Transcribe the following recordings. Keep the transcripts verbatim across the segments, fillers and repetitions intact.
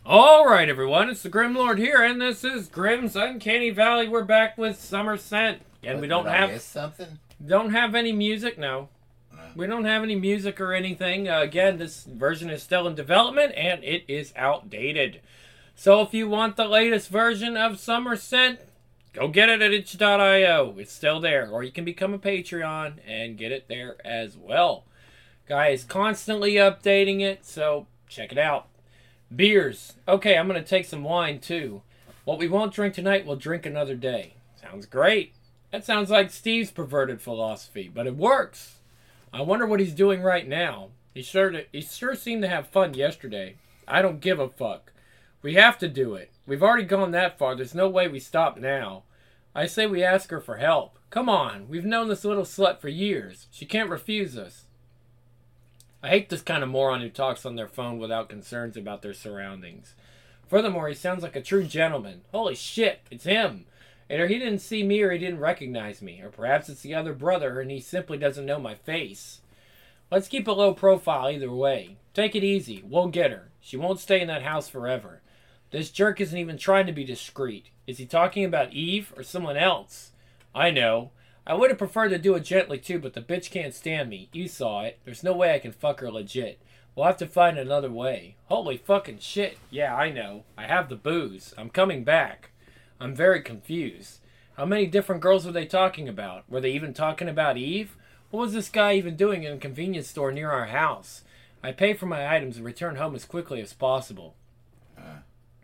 Alright everyone, it's the Grim Lord here, and this is Grim's Uncanny Valley. We're back with Summer Scent. And we don't Did I have miss something? don't have any music, no. No. We don't have any music or anything. Uh, again, this version is still in development, and it is outdated. So if you want the latest version of Summer Scent, go get it at itch dot i o. It's still there. Or you can become a Patreon and get it there as well. Guys, constantly updating it, so check it out. Beers. Okay, I'm going to take some wine too. What we won't drink tonight, we'll drink another day. Sounds great. That sounds like Steve's perverted philosophy, but it works. I wonder what he's doing right now. He sure, to, he sure seemed to have fun yesterday. I don't give a fuck. We have to do it. We've already gone that far. There's no way we stop now. I say we ask her for help. Come on. We've known this little slut for years. She can't refuse us. I hate this kind of moron who talks on their phone without concerns about their surroundings. Furthermore, he sounds like a true gentleman. Holy shit, it's him. Either he didn't see me or he didn't recognize me. Or perhaps it's the other brother and he simply doesn't know my face. Let's keep a low profile either way. Take it easy. We'll get her. She won't stay in that house forever. This jerk isn't even trying to be discreet. Is he talking about Eve or someone else? I know. I would have preferred to do it gently too, but the bitch can't stand me. You saw it. There's no way I can fuck her legit. We'll have to find another way. Holy fucking shit. Yeah, I know. I have the booze. I'm coming back. I'm very confused. How many different girls were they talking about? Were they even talking about Eve? What was this guy even doing in a convenience store near our house? I pay for my items and return home as quickly as possible. Uh.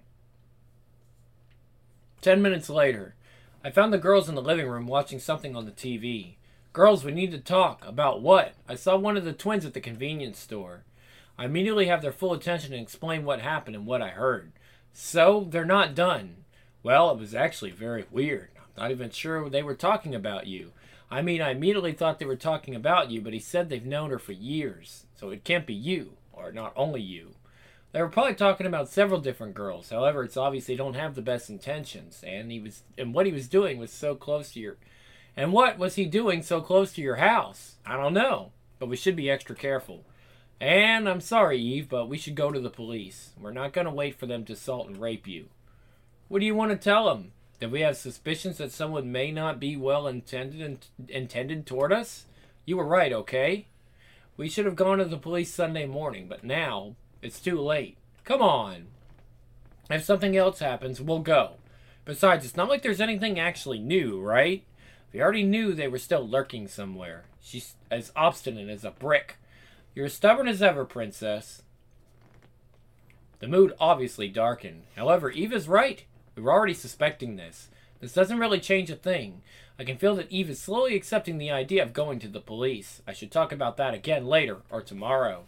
Ten minutes later. I found the girls in the living room watching something on the T V. Girls, we need to talk. About what? I saw one of the twins at the convenience store. I immediately have their full attention and explain what happened and what I heard. So, they're not done. Well, it was actually very weird. I'm not even sure they were talking about you. I mean, I immediately thought they were talking about you, but he said they've known her for years. So it can't be you, or not only you. They were probably talking about several different girls. However, it's obvious they don't have the best intentions. And he was, and what he was doing was so close to your... And what was he doing so close to your house? I don't know. But we should be extra careful. And I'm sorry, Eve, but we should go to the police. We're not going to wait for them to assault and rape you. What do you want to tell them? That we have suspicions that someone may not be well intended and intended toward us? You were right, okay? We should have gone to the police Sunday morning, but now... It's too late. Come on. If something else happens, we'll go. Besides, it's not like there's anything actually new, right? We already knew they were still lurking somewhere. She's as obstinate as a brick. You're as stubborn as ever, princess. The mood obviously darkened. However, Eve is right. We were already suspecting this. This doesn't really change a thing. I can feel that Eve is slowly accepting the idea of going to the police. I should talk about that again later or tomorrow.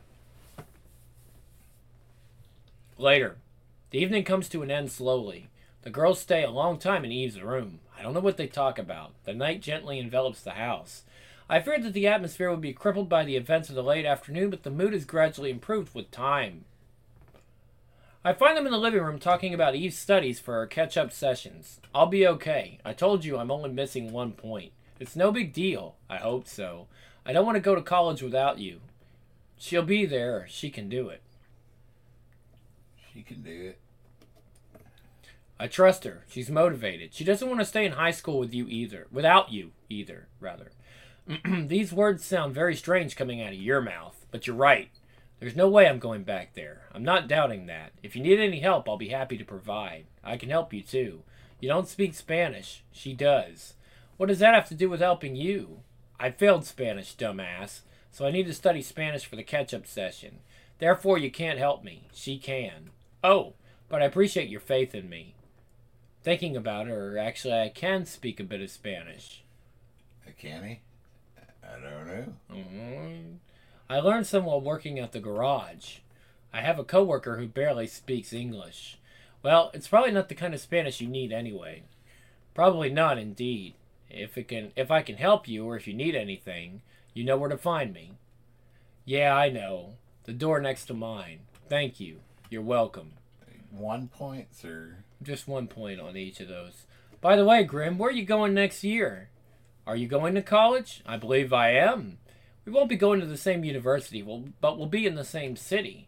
Later. The evening comes to an end slowly. The girls stay a long time in Eve's room. I don't know what they talk about. The night gently envelops the house. I feared that the atmosphere would be crippled by the events of the late afternoon, but the mood has gradually improved with time. I find them in the living room talking about Eve's studies for our catch-up sessions. I'll be okay. I told you I'm only missing one point. It's no big deal. I hope so. I don't want to go to college without you. She'll be there. She can do it. She can do it. I trust her. She's motivated. She doesn't want to stay in high school with you either. Without you either, rather. These words sound very strange coming out of your mouth, but you're right. There's no way I'm going back there. I'm not doubting that. If you need any help, I'll be happy to provide. I can help you too. You don't speak Spanish. She does. What does that have to do with helping you? I failed Spanish, dumbass, so I need to study Spanish for the catch-up session. Therefore, you can't help me. She can. Oh, but I appreciate your faith in me. Thinking about it, or actually I can speak a bit of Spanish. Can he? I don't know. Mm-hmm. I learned some while working at the garage. I have a coworker who barely speaks English. Well, it's probably not the kind of Spanish you need anyway. Probably not, indeed. If it can, if I can help you, or if you need anything, you know where to find me. Yeah, I know. The door next to mine. Thank you. You're welcome. One point, sir. Just one point on each of those. By the way, Grim, where are you going next year? Are you going to college? I believe I am. We won't be going to the same university, but we'll be in the same city.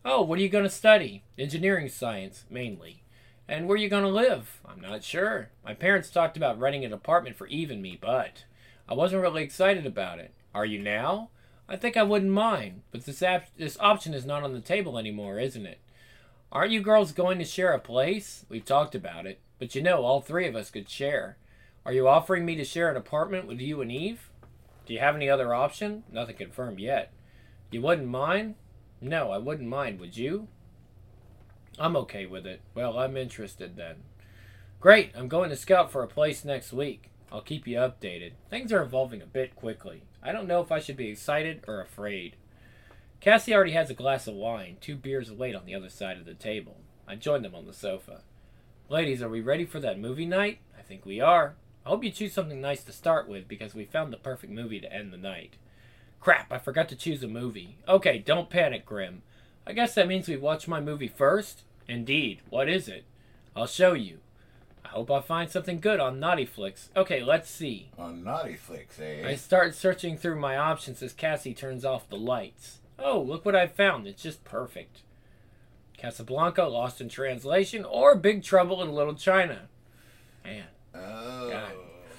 Oh, what are you going to study? Engineering science, mainly. And where are you going to live? I'm not sure. My parents talked about renting an apartment for Eve and me, but I wasn't really excited about it. Are you now? I think I wouldn't mind, but this, ap- this option is not on the table anymore, isn't it? Aren't you girls going to share a place? We've talked about it, but you know, all three of us could share. Are you offering me to share an apartment with you and Eve? Do you have any other option? Nothing confirmed yet. You wouldn't mind? No, I wouldn't mind, would you? I'm okay with it. Well, I'm interested then. Great, I'm going to scout for a place next week. I'll keep you updated. Things are evolving a bit quickly. I don't know if I should be excited or afraid. Cassie already has a glass of wine, two beers wait on the other side of the table. I joined them on the sofa. Ladies, are we ready for that movie night? I think we are. I hope you choose something nice to start with because we found the perfect movie to end the night. Crap, I forgot to choose a movie. Okay, don't panic, Grim. I guess that means we watch my movie first? Indeed. What is it? I'll show you. I hope I find something good on Naughty Flicks. Okay, let's see. On Naughty Flicks, eh? I start searching through my options as Cassie turns off the lights. Oh, look what I found. It's just perfect. Casablanca, Lost in Translation, or Big Trouble in Little China. Man. Oh. God.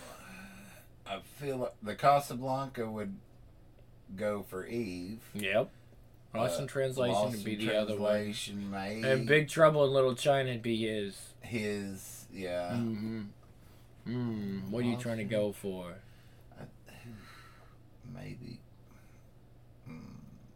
I feel like the Casablanca would go for Eve. Yep. Lost in Uh, Translation Lost would be in the other one. Translation, maybe. And Big Trouble in Little China would be his. His, yeah. Mm-hmm. Mm, what are you trying to go for? I, maybe. Hmm.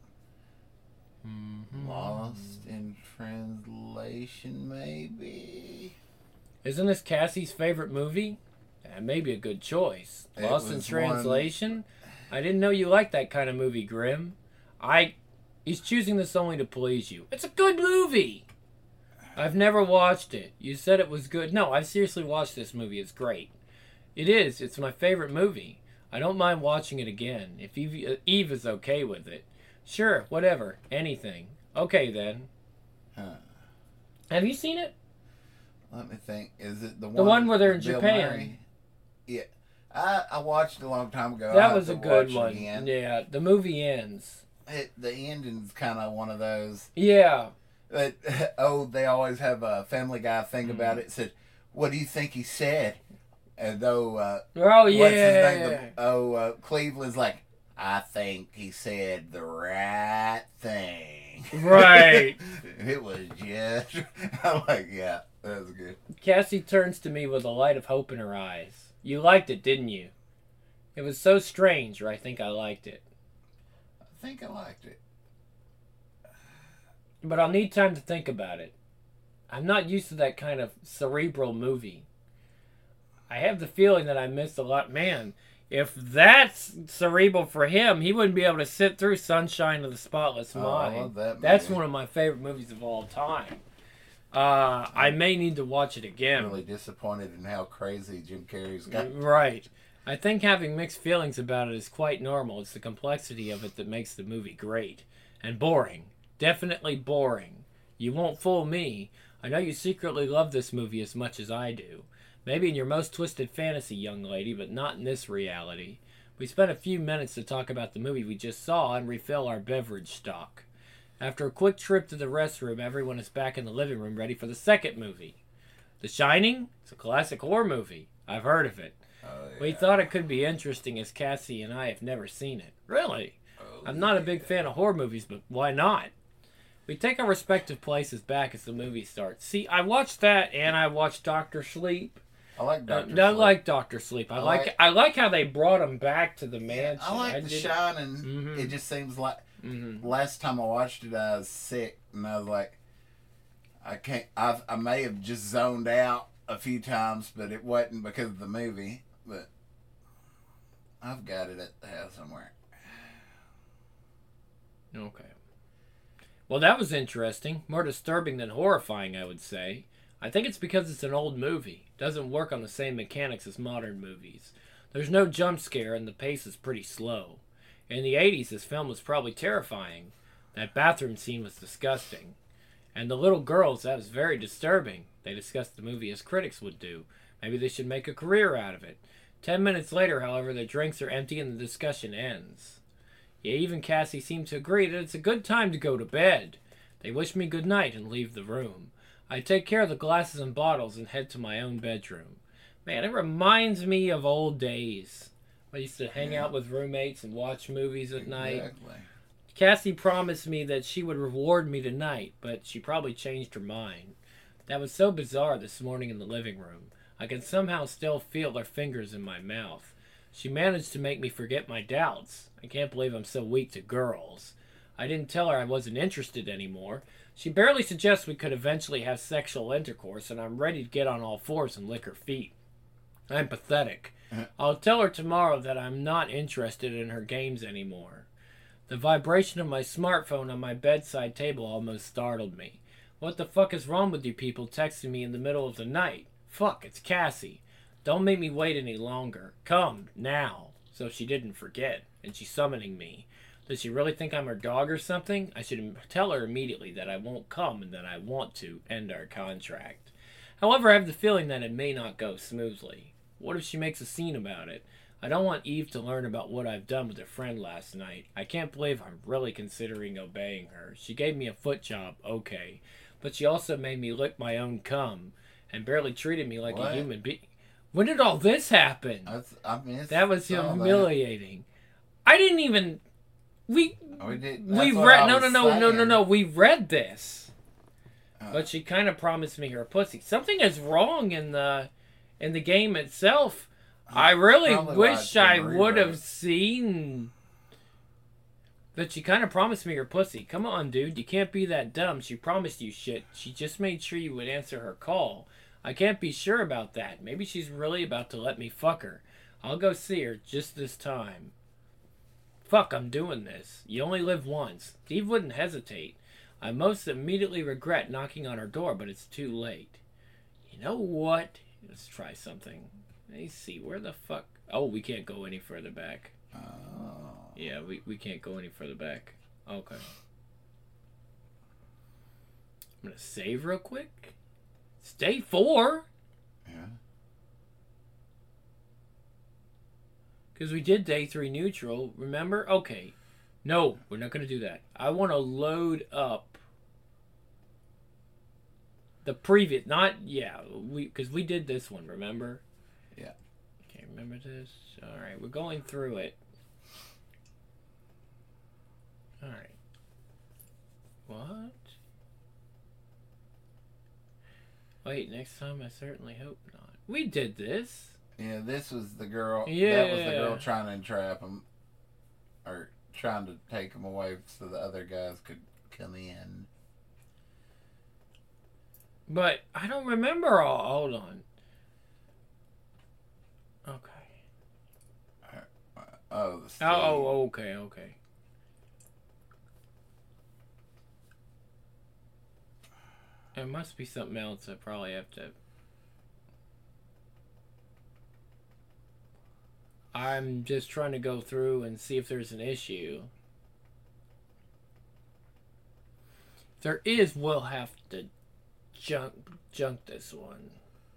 Mm-hmm. Lost in Translation, maybe. Isn't this Cassie's favorite movie? That may be a good choice. It Lost in was Translation? I didn't know you liked that kind of movie, Grim. I... He's choosing this only to please you. It's a good movie! I've never watched it. You said it was good. No, I've seriously watched this movie. It's great. It is. It's my favorite movie. I don't mind watching it again, if Eve, Eve is okay with it. Sure, whatever. Anything. Okay, then. Huh. Have you seen it? Let me think. Is it the one? The one where they're in with Bill Japan. Murray? Yeah. I, I watched it a long time ago. I'll That have was to a good watch one. again. Yeah, the movie ends. It, the ending's kind of one of those. Yeah. That, oh, they always have a Family Guy thing Mm. about it. It said, "What do you think he said?" And though, uh, Oh, yeah. what's his name? The, oh, uh, Cleveland's like, "I think he said the right thing." Right. It was just. I'm like, yeah, that was good. Cassie turns to me with a light of hope in her eyes. You liked it, didn't you? It was so strange, or I think I liked it. I think I liked it. But I'll need time to think about it. I'm not used to that kind of cerebral movie. I have the feeling that I missed a lot. Man, if that's cerebral for him, he wouldn't be able to sit through Sunshine of the Spotless Oh, Mind. I love that That's movie. one of my favorite movies of all time. Uh, I may need to watch it again. I'm really disappointed in how crazy Jim Carrey's got. Right. I think having mixed feelings about it is quite normal. It's the complexity of it that makes the movie great. And boring. Definitely boring. You won't fool me. I know you secretly love this movie as much as I do. Maybe in your most twisted fantasy, young lady, but not in this reality. We spent a few minutes to talk about the movie we just saw and refill our beverage stock. After a quick trip to the restroom, everyone is back in the living room ready for the second movie. The Shining? It's a classic horror movie. I've heard of it. Oh, yeah. We thought it could be interesting as Cassie and I have never seen it. Really? Oh, I'm not a big yeah. fan of horror movies, but why not? We take our respective places back as the movie starts. See, I watched that and I watched Doctor Sleep. I like Uh, Doctor I Sleep. like Doctor Sleep. I, I like, like- I like how they brought him back to the mansion. I like The did- Shining. Mhm. It just seems like Mhm. last time I watched it, I was sick, and I was like, I can't. I I may have just zoned out a few times, but it wasn't because of the movie. But I've got it at the house somewhere. Okay. Well, that was interesting. More disturbing than horrifying, I would say. I think it's because it's an old movie. It doesn't work on the same mechanics as modern movies. There's no jump scare and the pace is pretty slow. In the eighties, this film was probably terrifying. That bathroom scene was disgusting. And the little girls, that was very disturbing. They discussed the movie as critics would do. Maybe they should make a career out of it. Ten minutes later, however, the drinks are empty and the discussion ends. Yeah, even Cassie seemed to agree that it's a good time to go to bed. They wish me good night and leave the room. I take care of the glasses and bottles and head to my own bedroom. Man, it reminds me of old days. I used to hang Yeah. out with roommates and watch movies at night. Exactly. Cassie promised me that she would reward me tonight, but she probably changed her mind. That was so bizarre this morning in the living room. I can somehow still feel her fingers in my mouth. She managed to make me forget my doubts. I can't believe I'm so weak to girls. I didn't tell her I wasn't interested anymore. She barely suggests we could eventually have sexual intercourse, and I'm ready to get on all fours and lick her feet. I'm pathetic. I'll tell her tomorrow that I'm not interested in her games anymore. The vibration of my smartphone on my bedside table almost startled me. What the fuck is wrong with you people texting me in the middle of the night? Fuck, it's Cassie. Don't make me wait any longer. Come, now. So she didn't forget, and she's summoning me. Does she really think I'm her dog or something? I should tell her immediately that I won't come and that I want to end our contract. However, I have the feeling that it may not go smoothly. What if she makes a scene about it? I don't want Eve to learn about what I've done with a friend last night. I can't believe I'm really considering obeying her. She gave me a foot job, okay. But she also made me lick my own cum and barely treated me like What? a human being. When did all this happen? That's, I mean, That was all humiliating. I didn't even... We... that. We did. We that's what read... I No, no, was no, no, no, saying. no. We read this. Uh, But she kind of promised me her pussy. Something is wrong in the... In the game itself. I really Probably why wish it's been I would have rewrote. seen... But she kind of promised me her pussy. Come on, dude. You can't be that dumb. She promised you shit. She just made sure you would answer her call. I can't be sure about that. Maybe she's really about to let me fuck her. I'll go see her just this time. Fuck, I'm doing this. You only live once. Steve wouldn't hesitate. I most immediately regret knocking on her door, but it's too late. You know what? Let's try something. Let me see. Where the fuck... Oh, we can't go any further back. oh. Yeah, we, we can't go any further back. Okay. I'm gonna save real quick. It's day four. Yeah. Because we did day three neutral, remember? Okay. No, we're not gonna do that. I want to load up the previous... Not... Yeah, we because we did this one, remember? Yeah. Okay, remember this? Alright, we're going through it. Alright. What? Wait, next time I certainly hope not. We did this. Yeah, this was the girl. Yeah. That was the girl trying to entrap him. Or trying to take him away so the other guys could come in. But I don't remember all. Hold on. Okay. Oh, the Steve. Oh, oh, okay, okay. There must be something else I probably have to... I'm just trying to go through and see if there's an issue. If there is, we'll have to junk, junk this one.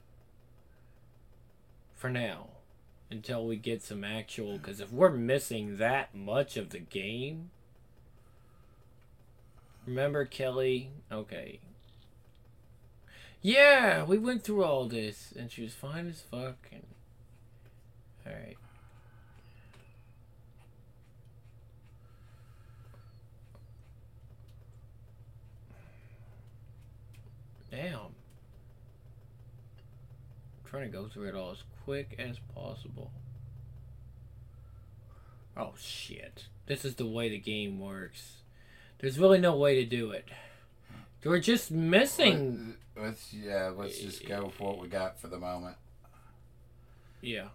For now. Until we get some actual... Because if we're missing that much of the game... Remember Kelly? Okay. Yeah, we went through all this, and she was fine as fuck. And all right. Damn. I'm trying to go through it all as quick as possible. Oh shit! This is the way the game works. There's really no way to do it. We're just missing. Let's yeah. Let's just go with what we got for the moment. Yeah.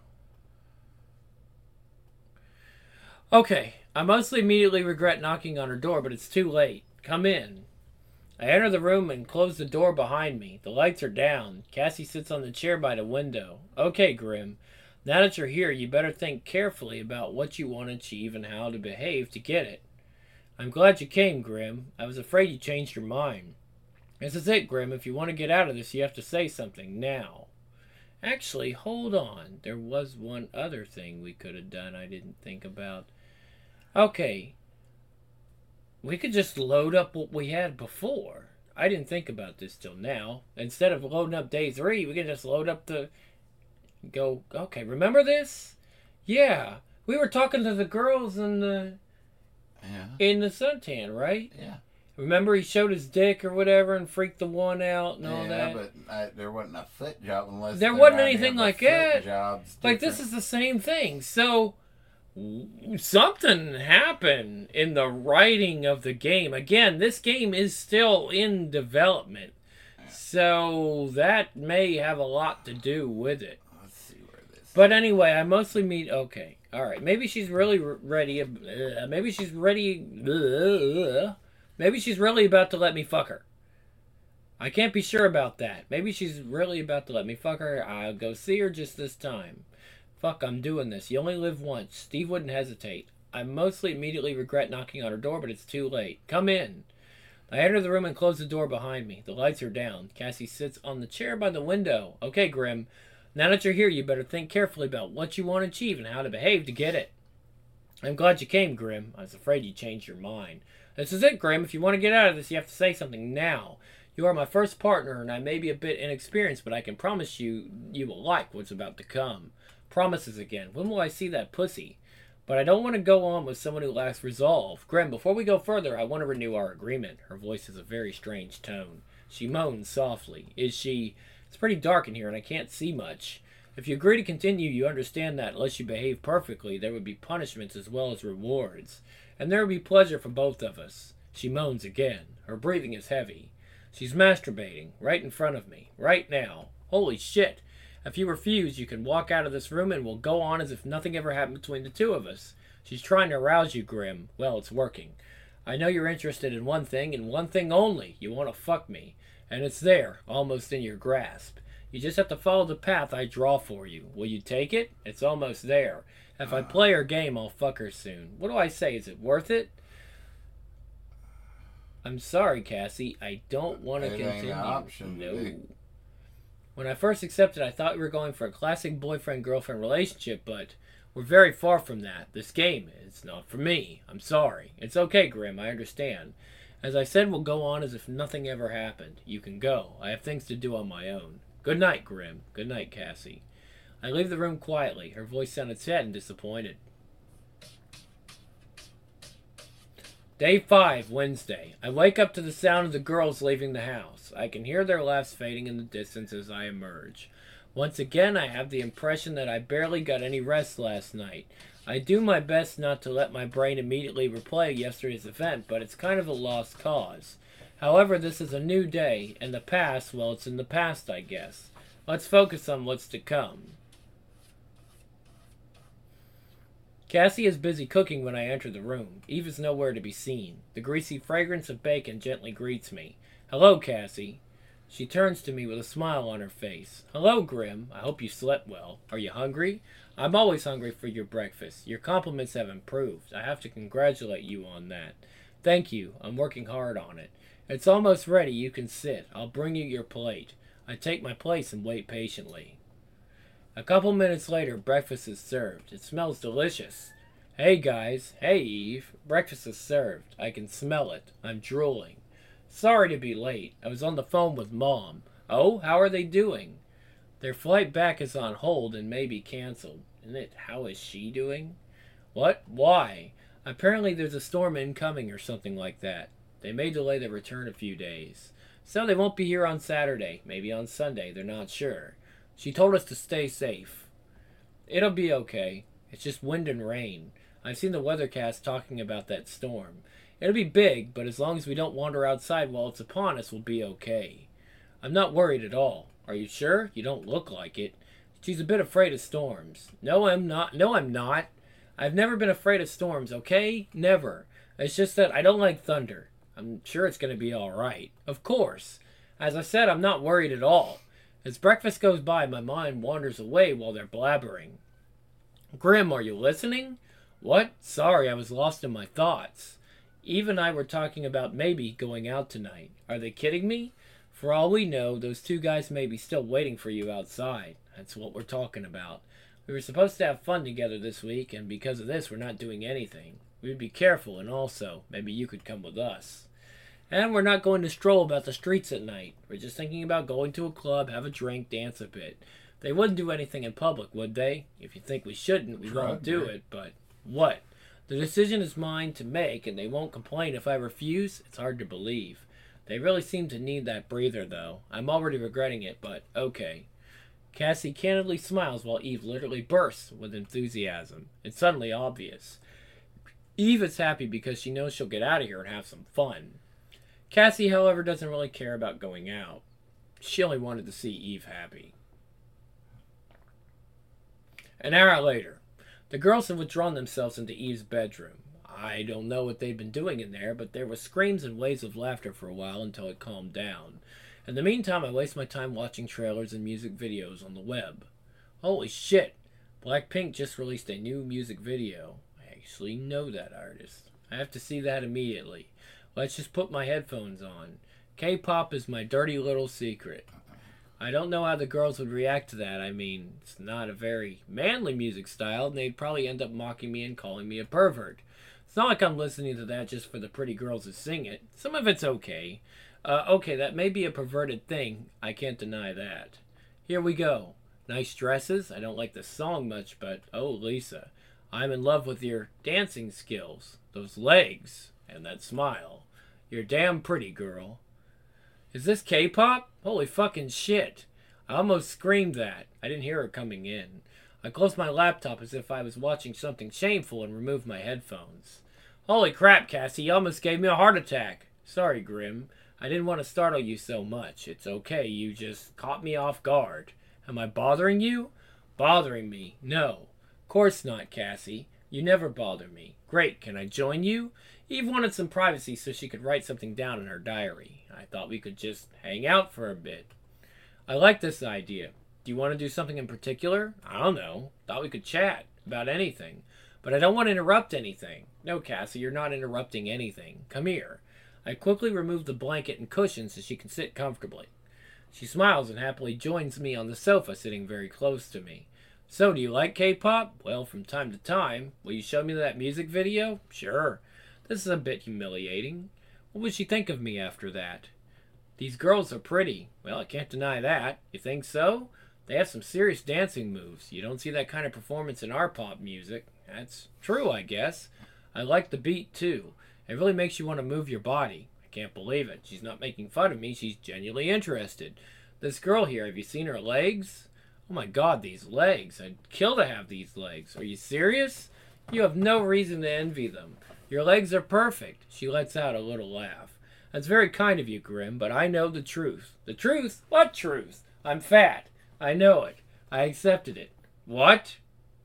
Okay. I mostly immediately regret knocking on her door, but it's too late. Come in. I enter the room and close the door behind me. The lights are down. Cassie sits on the chair by the window. Okay, Grim. Now that you're here, you better think carefully about what you want to achieve and how to behave to get it. I'm glad you came, Grim. I was afraid you changed your mind. This is it, Grim. If you want to get out of this, you have to say something now. Actually, hold on. There was one other thing we could have done I didn't think about. Okay. We could just load up what we had before. I didn't think about this till now. Instead of loading up day three, we can just load up the... Go, okay, remember this? Yeah. We were talking to the girls in the... Yeah. In the suntan, right? Yeah. Remember he showed his dick or whatever and freaked the one out and all yeah, that? but uh, there wasn't a foot job unless... There their wasn't idea anything of a like foot that. job's Like, this different. is the same thing. So, w- something happened in the writing of the game. Again, this game is still in development. So, that may have a lot to do with it. Let's see where this... But anyway, I mostly meet... Okay, alright. Maybe she's really r- ready... Uh, maybe she's ready... Uh, maybe she's really about to let me fuck her. I can't be sure about that. Maybe she's really about to let me fuck her. I'll go see her just this time. Fuck, I'm doing this. You only live once. Steve wouldn't hesitate. I mostly immediately regret knocking on her door, but it's too late. Come in. I enter the room and close the door behind me. The lights are down. Cassie sits on the chair by the window. Okay, Grim. Now that you're here, you better think carefully about what you want to achieve and how to behave to get it. I'm glad you came, Grim. I was afraid you'd change your mind. This is it, Grim. If you want to get out of this, you have to say something now. You are my first partner, and I may be a bit inexperienced, but I can promise you you will like what's about to come. Promises again. When will I see that pussy? But I don't want to go on with someone who lacks resolve. Grim, before we go further, I want to renew our agreement. Her voice has a very strange tone. She moans softly. Is she... It's pretty dark in here, and I can't see much. If you agree to continue, you understand that unless you behave perfectly, there would be punishments as well as rewards. And there would be pleasure for both of us. She moans again. Her breathing is heavy. She's masturbating, right in front of me, right now. Holy shit. If you refuse, you can walk out of this room and we'll go on as if nothing ever happened between the two of us. She's trying to arouse you, Grim. Well, it's working. I know you're interested in one thing, and one thing only. You want to fuck me. And it's there, almost in your grasp. You just have to follow the path I draw for you. Will you take it? It's almost there. If I play her game, I'll fuck her soon. What do I say? Is it worth it? I'm sorry, Cassie. I don't want to It ain't continue. an option, No. dude. When I first accepted, I thought we were going for a classic boyfriend-girlfriend relationship, but we're very far from that. This game is not for me. I'm sorry. It's okay, Grim. I understand. As I said, we'll go on as if nothing ever happened. You can go. I have things to do on my own. Good night, Grim. Good night, Cassie. I leave the room quietly. Her voice sounded sad and disappointed. Day five, Wednesday. I wake up to the sound of the girls leaving the house. I can hear their laughs fading in the distance as I emerge. Once again, I have the impression that I barely got any rest last night. I do my best not to let my brain immediately replay yesterday's event, but it's kind of a lost cause. However, this is a new day, and the past, well, it's in the past, I guess. Let's focus on what's to come. Cassie is busy cooking when I enter the room. Eve is nowhere to be seen. The greasy fragrance of bacon gently greets me. Hello, Cassie. She turns to me with a smile on her face. Hello, Grim. I hope you slept well. Are you hungry? I'm always hungry for your breakfast. Your compliments have improved. I have to congratulate you on that. Thank you. I'm working hard on it. It's almost ready. You can sit. I'll bring you your plate. I take my place and wait patiently. A couple minutes later, breakfast is served. It smells delicious. Hey, guys. Hey, Eve. Breakfast is served. I can smell it. I'm drooling. Sorry to be late. I was on the phone with Mom. Oh, how are they doing? Their flight back is on hold and may be canceled. Isn't it? How is she doing? What? Why? Apparently there's a storm incoming or something like that. They may delay their return a few days. So they won't be here on Saturday. Maybe on Sunday. They're not sure. She told us to stay safe. It'll be okay. It's just wind and rain. I've seen the weathercast talking about that storm. It'll be big, but as long as we don't wander outside while it's upon us, we'll be okay. I'm not worried at all. Are you sure? You don't look like it. She's a bit afraid of storms. No, I'm not. No, I'm not. I've never been afraid of storms, okay? Never. It's just that I don't like thunder. I'm sure it's going to be all right. Of course. As I said, I'm not worried at all. As breakfast goes by, my mind wanders away while they're blabbering. Grim, are you listening? What? Sorry, I was lost in my thoughts. Eve and I were talking about maybe going out tonight. Are they kidding me? For all we know, those two guys may be still waiting for you outside. That's what we're talking about. We were supposed to have fun together this week, and because of this, we're not doing anything. We'd be careful, and also, maybe you could come with us. And we're not going to stroll about the streets at night. We're just thinking about going to a club, have a drink, dance a bit. They wouldn't do anything in public, would they? If you think we shouldn't, we won't do it, but what? The decision is mine to make, and they won't complain if I refuse? It's hard to believe. They really seem to need that breather, though. I'm already regretting it, but okay. Cassie candidly smiles while Eve literally bursts with enthusiasm. It's suddenly obvious. Eve is happy because she knows she'll get out of here and have some fun. Cassie, however, doesn't really care about going out. She only wanted to see Eve happy. An hour later, the girls have withdrawn themselves into Eve's bedroom. I don't know what they'd been doing in there, but there were screams and waves of laughter for a while until it calmed down. In the meantime, I waste my time watching trailers and music videos on the web. Holy shit! Blackpink just released a new music video. I actually know that artist. I have to see that immediately. Let's just put my headphones on. K-pop is my dirty little secret. I don't know how the girls would react to that. I mean, it's not a very manly music style, and they'd probably end up mocking me and calling me a pervert. It's not like I'm listening to that just for the pretty girls who sing it. Some of it's okay. Uh, okay, that may be a perverted thing. I can't deny that. Here we go. Nice dresses. I don't like the song much, but oh, Lisa. I'm in love with your dancing skills. Those legs. And that smile. You're damn pretty, girl. Is this K-pop? Holy fucking shit. I almost screamed that. I didn't hear her coming in. I closed my laptop as if I was watching something shameful and removed my headphones. Holy crap, Cassie. You almost gave me a heart attack. Sorry, Grim. I didn't want to startle you so much. It's okay. You just caught me off guard. Am I bothering you? Bothering me? No. Of course not, Cassie. You never bother me. Great. Can I join you? Eve wanted some privacy so she could write something down in her diary. I thought we could just hang out for a bit. I like this idea. Do you want to do something in particular? I don't know. Thought we could chat about anything. But I don't want to interrupt anything. No, Cassie, you're not interrupting anything. Come here. I quickly remove the blanket and cushion so she can sit comfortably. She smiles and happily joins me on the sofa, sitting very close to me. So, do you like K-pop? Well, from time to time. Will you show me that music video? Sure. This is a bit humiliating. What would she think of me after that? These girls are pretty. Well, I can't deny that. You think so? They have some serious dancing moves. You don't see that kind of performance in our pop music. That's true, I guess. I like the beat, too. It really makes you want to move your body. I can't believe it. She's not making fun of me. She's genuinely interested. This girl here, have you seen her legs? Oh my god, these legs. I'd kill to have these legs. Are you serious? You have no reason to envy them. Your legs are perfect. She lets out a little laugh. That's very kind of you, Grim, but I know the truth. The truth? What truth? I'm fat. I know it. I accepted it. What?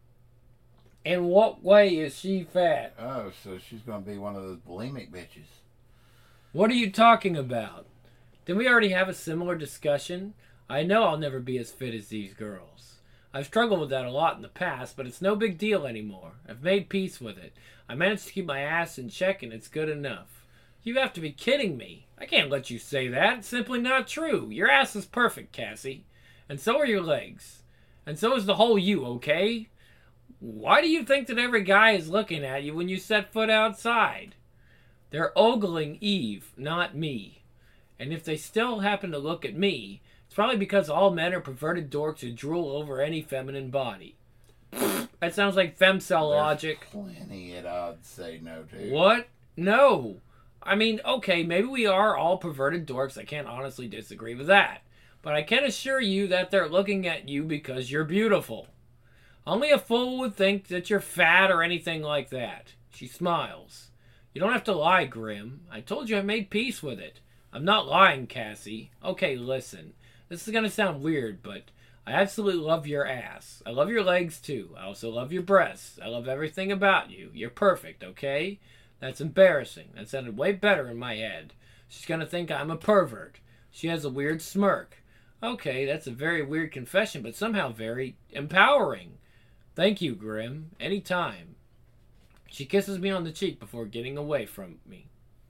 In what way is she fat? Oh, so she's going to be one of those bulimic bitches. What are you talking about? Didn't we already have a similar discussion? I know I'll never be as fit as these girls. I've struggled with that a lot in the past, but it's no big deal anymore. I've made peace with it. I managed to keep my ass in check, and it's good enough. You have to be kidding me. I can't let you say that. It's simply not true. Your ass is perfect, Cassie. And so are your legs. And so is the whole you, okay? Why do you think that every guy is looking at you when you set foot outside? They're ogling Eve, not me. And if they still happen to look at me, it's probably because all men are perverted dorks who drool over any feminine body. That sounds like femcel logic. Plenty that I'd say no to. What? No. I mean, okay, maybe we are all perverted dorks. I can't honestly disagree with that. But I can assure you that they're looking at you because you're beautiful. Only a fool would think that you're fat or anything like that. She smiles. You don't have to lie, Grim. I told you I made peace with it. I'm not lying, Cassie. Okay, listen. This is going to sound weird, but I absolutely love your ass. I love your legs, too. I also love your breasts. I love everything about you. You're perfect, okay? That's embarrassing. That sounded way better in my head. She's going to think I'm a pervert. She has a weird smirk. Okay, that's a very weird confession, but somehow very empowering. Thank you, Grim. Anytime. She kisses me on the cheek before getting away from me.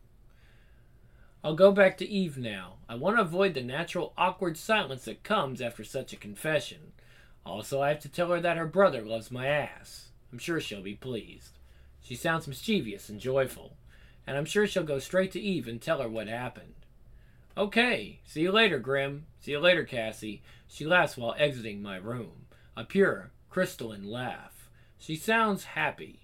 I'll go back to Eve now. I want to avoid the natural awkward silence that comes after such a confession. Also, I have to tell her that her brother loves my ass. I'm sure she'll be pleased. She sounds mischievous and joyful, and I'm sure she'll go straight to Eve and tell her what happened. Okay, see you later, Grim. See you later, Cassie. She laughs while exiting my room. A pure, crystalline laugh. She sounds happy.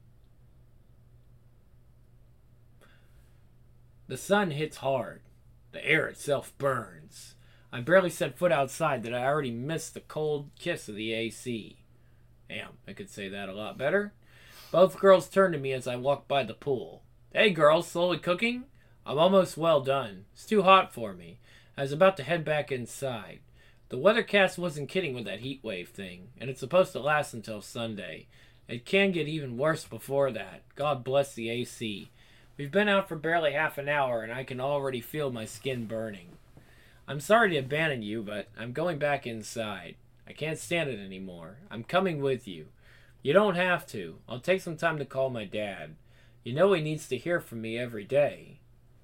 The sun hits hard. The air itself burns. I barely set foot outside that I already missed the cold kiss of the A C. Damn, I could say that a lot better. Both girls turn to me as I walk by the pool. Hey girls, slowly cooking? I'm almost well done. It's too hot for me. I was about to head back inside. The weathercast wasn't kidding with that heat wave thing, and it's supposed to last until Sunday. It can get even worse before that. God bless the A C. We've been out for barely half an hour, and I can already feel my skin burning. I'm sorry to abandon you, but I'm going back inside. I can't stand it anymore. I'm coming with you. You don't have to. I'll take some time to call my dad. You know he needs to hear from me every day.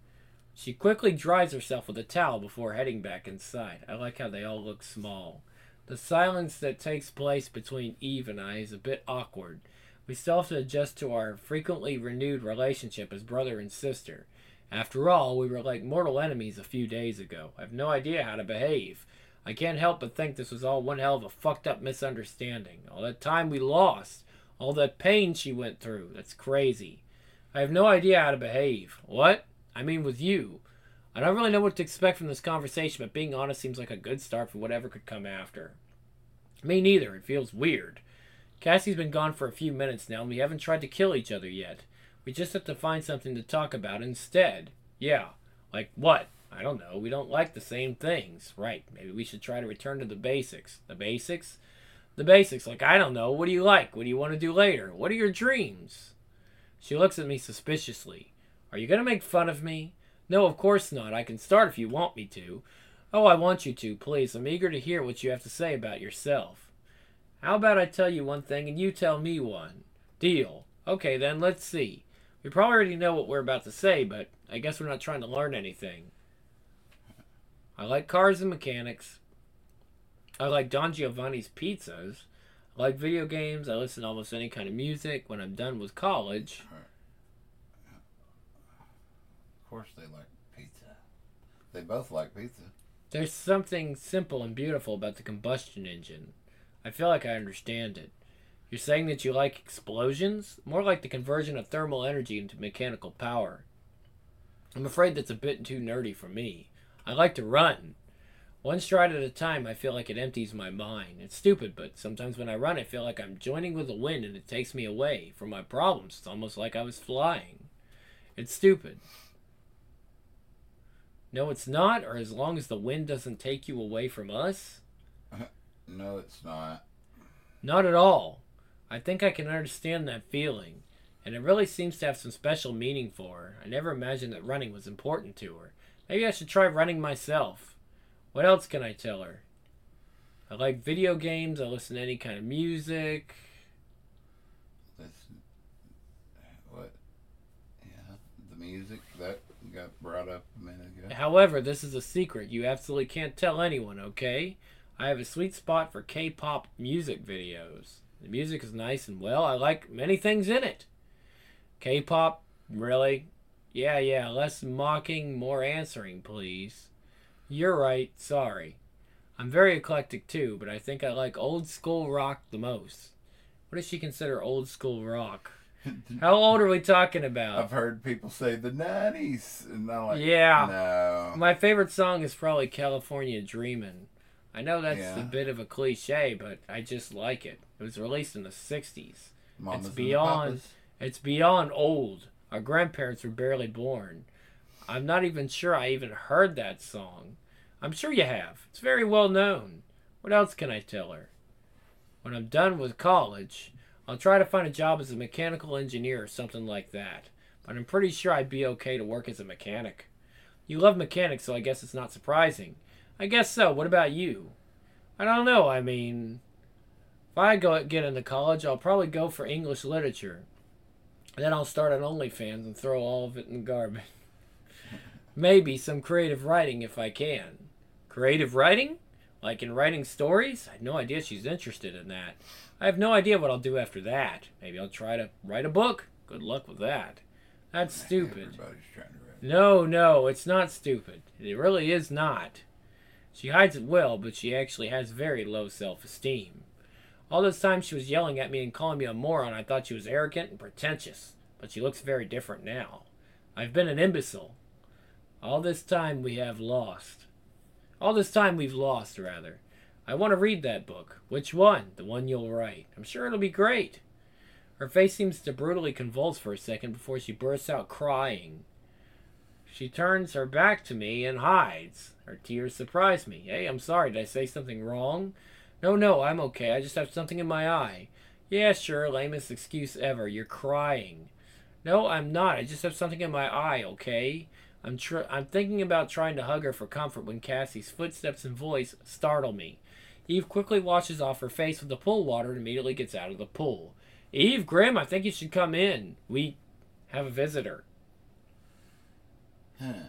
She quickly dries herself with a towel before heading back inside. I like how they all look small. The silence that takes place between Eve and I is a bit awkward. We still have to adjust to our frequently renewed relationship as brother and sister. After all, we were like mortal enemies a few days ago. I have no idea how to behave. I can't help but think this was all one hell of a fucked up misunderstanding. All that time we lost. All that pain she went through. That's crazy. I have no idea how to behave. What? I mean with you. I don't really know what to expect from this conversation, but being honest seems like a good start for whatever could come after. Me neither. It feels weird. Cassie's been gone for a few minutes now, and we haven't tried to kill each other yet. We just have to find something to talk about instead. Yeah. Like what? I don't know. We don't like the same things. Right. Maybe we should try to return to the basics. The basics? The basics. Like, I don't know. What do you like? What do you want to do later? What are your dreams? She looks at me suspiciously. Are you going to make fun of me? No, of course not. I can start if you want me to. Oh, I want you to, please. I'm eager to hear what you have to say about yourself. How about I tell you one thing and you tell me one? Deal. Okay, then, let's see. We probably already know what we're about to say, but I guess we're not trying to learn anything. I like cars and mechanics. I like Don Giovanni's pizzas. I like video games. I listen to almost any kind of music. When I'm done with college... Of course they like pizza. They both like pizza. There's something simple and beautiful about the combustion engine. I feel like I understand it. You're saying that you like explosions? More like the conversion of thermal energy into mechanical power. I'm afraid that's a bit too nerdy for me. I like to run. One stride at a time, I feel like it empties my mind. It's stupid, but sometimes when I run, I feel like I'm joining with the wind and it takes me away from my problems. It's almost like I was flying. It's stupid. No, it's not, or as long as the wind doesn't take you away from us? No, it's not. Not at all. I think I can understand that feeling, and it really seems to have some special meaning for her. I never imagined that running was important to her. Maybe I should try running myself. What else can I tell her? I like video games, I listen to any kind of music. Listen. What? Yeah, the music that got brought up a minute ago. However, this is a secret. You absolutely can't tell anyone, okay? I have a sweet spot for K-pop music videos. The music is nice and well. I like many things in it. K-pop? Really? Yeah, yeah, less mocking, more answering, please. You're right, sorry. I'm very eclectic too, but I think I like old school rock the most. What does she consider old school rock? How old are we talking about? I've heard people say the nineties, and I'm like, yeah. No. My favorite song is probably California Dreamin'. I know that's Yeah. a bit of a cliche, but I just like it. It was released in the sixties. Mamas It's and the beyond Papas. it's beyond old. Our grandparents were barely born. I'm not even sure I even heard that song. I'm sure you have. It's very well known. What else can I tell her? When I'm done with college, I'll try to find a job as a mechanical engineer or something like that. But I'm pretty sure I'd be okay to work as a mechanic. You love mechanics, so I guess it's not surprising. I guess so. What about you? I don't know. I mean, if I go get into college, I'll probably go for English literature. Then I'll start an OnlyFans and throw all of it in the garbage. Maybe some creative writing if I can. Creative writing? Like in writing stories? I had no idea she's interested in that. I have no idea what I'll do after that. Maybe I'll try to write a book. Good luck with that. That's stupid. Everybody's trying to rap. No, no, it's not stupid. It really is not. She hides it well, but she actually has very low self-esteem. All this time she was yelling at me and calling me a moron. I thought she was arrogant and pretentious, but she looks very different now. I've been an imbecile. All this time we have lost. All this time we've lost, rather. I want to read that book. Which one? The one you'll write. I'm sure it'll be great. Her face seems to brutally convulse for a second before she bursts out crying. She turns her back to me and hides. Her tears surprise me. Hey, I'm sorry. Did I say something wrong? No, no, I'm okay. I just have something in my eye. Yeah, sure. Lamest excuse ever. You're crying. No, I'm not. I just have something in my eye, okay? I'm tr- I'm thinking about trying to hug her for comfort when Cassie's footsteps and voice startle me. Eve quickly washes off her face with the pool water and immediately gets out of the pool. Eve, Grim, I think you should come in. We have a visitor. Huh.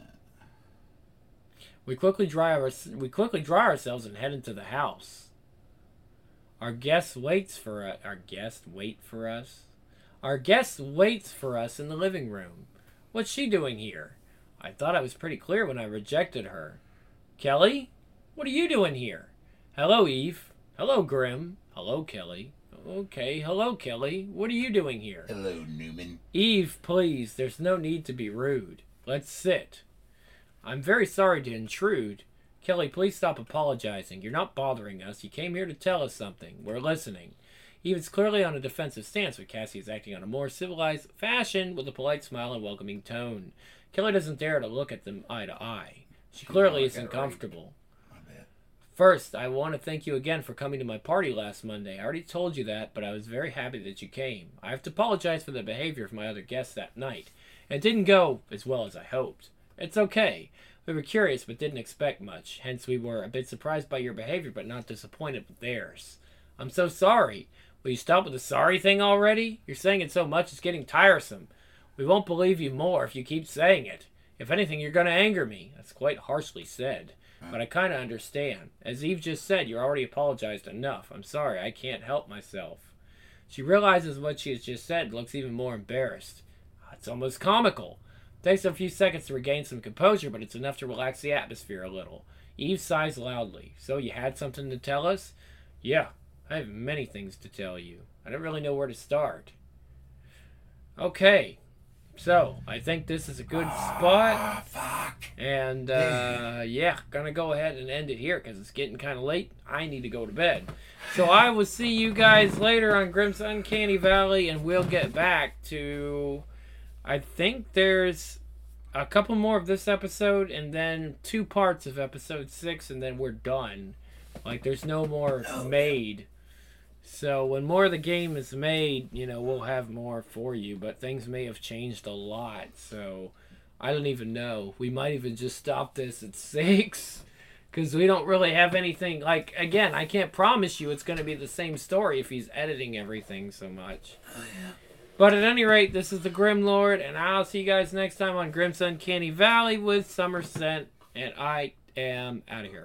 We quickly dry our, we quickly dry ourselves and head into the house. Our guest waits for us. Our guest wait for us. Our guest waits for us in the living room. What's she doing here? I thought I was pretty clear when I rejected her. Kelly, what are you doing here? Hello, Eve. Hello, Grim. Hello, Kelly. Okay, hello, Kelly. What are you doing here? Hello, Newman. Eve, please. There's no need to be rude. Let's sit. I'm very sorry to intrude. Kelly, please stop apologizing. You're not bothering us. You came here to tell us something. We're listening. Eve is clearly on a defensive stance, but Cassie is acting on a more civilized fashion with a polite smile and welcoming tone. Kelly doesn't dare to look at them eye to eye. She clearly isn't comfortable. First, I want to thank you again for coming to my party last Monday. I already told you that, but I was very happy that you came. I have to apologize for the behavior of my other guests that night. It didn't go as well as I hoped. It's okay. We were curious but didn't expect much. Hence, we were a bit surprised by your behavior but not disappointed with theirs. I'm so sorry. Will you stop with the sorry thing already? You're saying it so much it's getting tiresome. We won't believe you more if you keep saying it. If anything, you're going to anger me. That's quite harshly said. But I kind of understand. As Eve just said, you already apologized enough. I'm sorry, I can't help myself. She realizes what she has just said and looks even more embarrassed. It's almost comical. It takes a few seconds to regain some composure, but it's enough to relax the atmosphere a little. Eve sighs loudly. So you had something to tell us? Yeah, I have many things to tell you. I don't really know where to start. Okay. So, I think this is a good spot. Ah, fuck. And, uh, yeah, gonna go ahead and end it here because it's getting kind of late. I need to go to bed. So, I will see you guys later on Grim's Uncanny Valley, and we'll get back to, I think there's a couple more of this episode, and then two parts of episode six, and then we're done. Like, there's no more made. So when more of the game is made, you know, we'll have more for you. But things may have changed a lot. So I don't even know. We might even just stop this at six. Because we don't really have anything. Like, again, I can't promise you it's going to be the same story if he's editing everything so much. Oh, yeah. But at any rate, this is the Grim Lord. And I'll see you guys next time on Grim's Uncanny Valley with Somerset. And I am out of here.